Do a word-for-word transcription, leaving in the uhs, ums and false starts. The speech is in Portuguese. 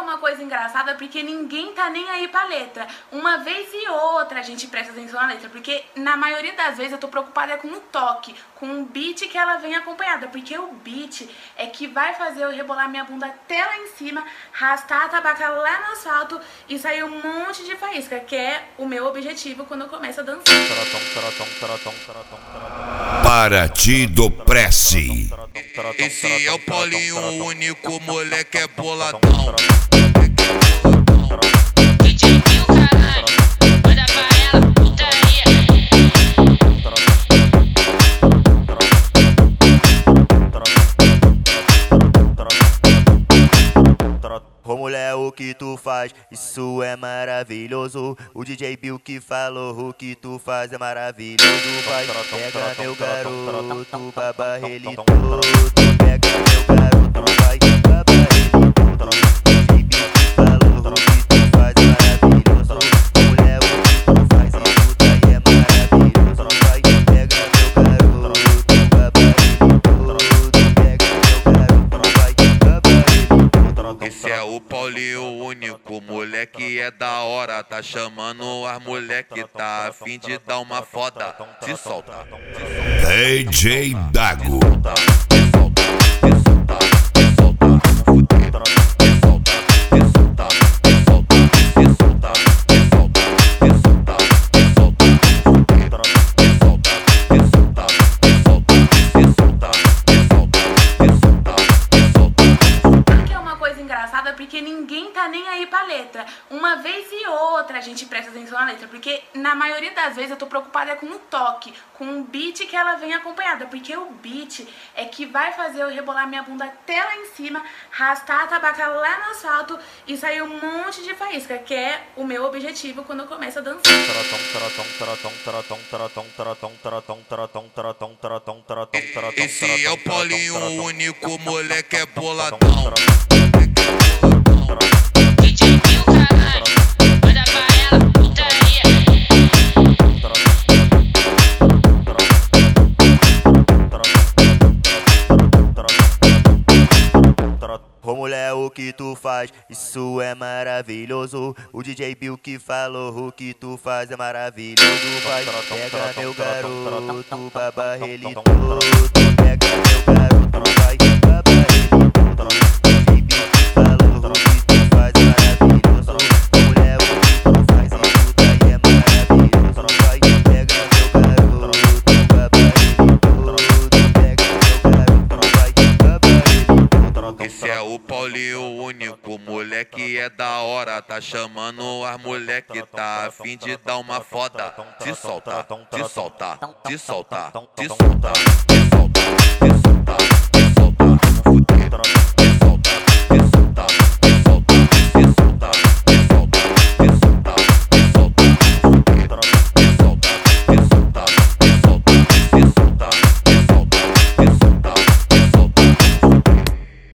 uma coisa engraçada porque ninguém tá nem aí pra letra. Uma vez e outra a gente presta atenção na letra, porque na maioria das vezes eu tô preocupada com o toque, com o beat que ela vem acompanhada, porque o beat é que vai fazer eu rebolar minha bunda até lá em cima, arrastar a tabaca lá no asfalto e sair um monte de faísca, que é o meu objetivo quando eu começo a dançar. Paraty do Prece. Esse é o Paulinho, o único moleque é boladão. D J Bill, caralho, manda pra ela, putaria. Ô mulher, o que tu faz, isso é maravilhoso. O D J Bill que falou, o que tu faz é maravilhoso. Vai, pega meu garoto, baba ele todo. Pega meu garoto, vai, baba ele todo. D J Bill que falou, o que tu faz é maravilhoso. Ô mulher, o que tu faz, isso daí é maravilhoso. Vai, pega meu garoto, baba ele todo. Pega meu garoto, vai, baba ele todo. Esse é o Paulinho, o único moleque é da hora. Tá chamando as moleque, tá a fim de dar uma foda. Se solta, D J Dago. Porque ninguém tá nem aí pra letra. Uma vez e outra a gente presta atenção na letra, porque na maioria das vezes eu tô preocupada com o toque, com o beat que ela vem acompanhada, porque o beat é que vai fazer eu rebolar minha bunda até lá em cima, arrastar a tabaca lá no asfalto e sair um monte de faísca, que é o meu objetivo quando eu começo a dançar. Esse é o Paulinho, o único moleque é boladão. D J Bill, caralho, manda pra ela, putaria. Ô mulher, o que tu faz, isso é maravilhoso. O D J Bill que falou, o que tu faz é maravilhoso. Vai, pega meu garoto, baba ele todo. Pega meu garoto, vai, baba ele todo. D J Bill que falou, o que tu faz é maravilhoso. Ô mulher, o que tu faz, isso daí é maravilhoso. Vai, pega meu garoto, baba ele todo. Pega meu garoto, vai, baba ele todo. Esse é o Paulinho, o único moleque é da hora. Tá chamando as moleque, tá a fim de dar uma foda. Se solta, se solta, se solta, se solta.